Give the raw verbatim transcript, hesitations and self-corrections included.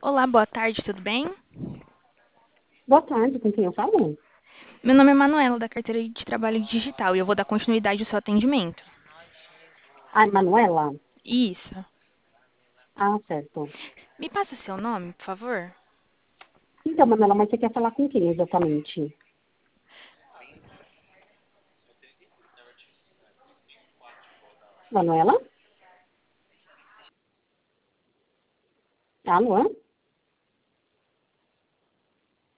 Olá, boa tarde, tudo bem? Boa tarde, com quem eu falo? Meu nome é Manuela, da carteira de trabalho digital, e eu vou dar continuidade ao seu atendimento. Ah, Manuela? Isso. Ah, certo. Me passa seu nome, por favor? Então, Manuela, mas você quer falar com quem exatamente? Manuela? Alô?